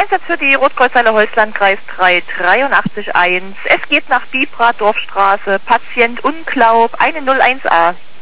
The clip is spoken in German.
Einsatz für die Rotkreuzhalle Holzlandkreis 3881. Es geht nach Bibra, Dorfstraße, Patient Unglaub, eine 01a.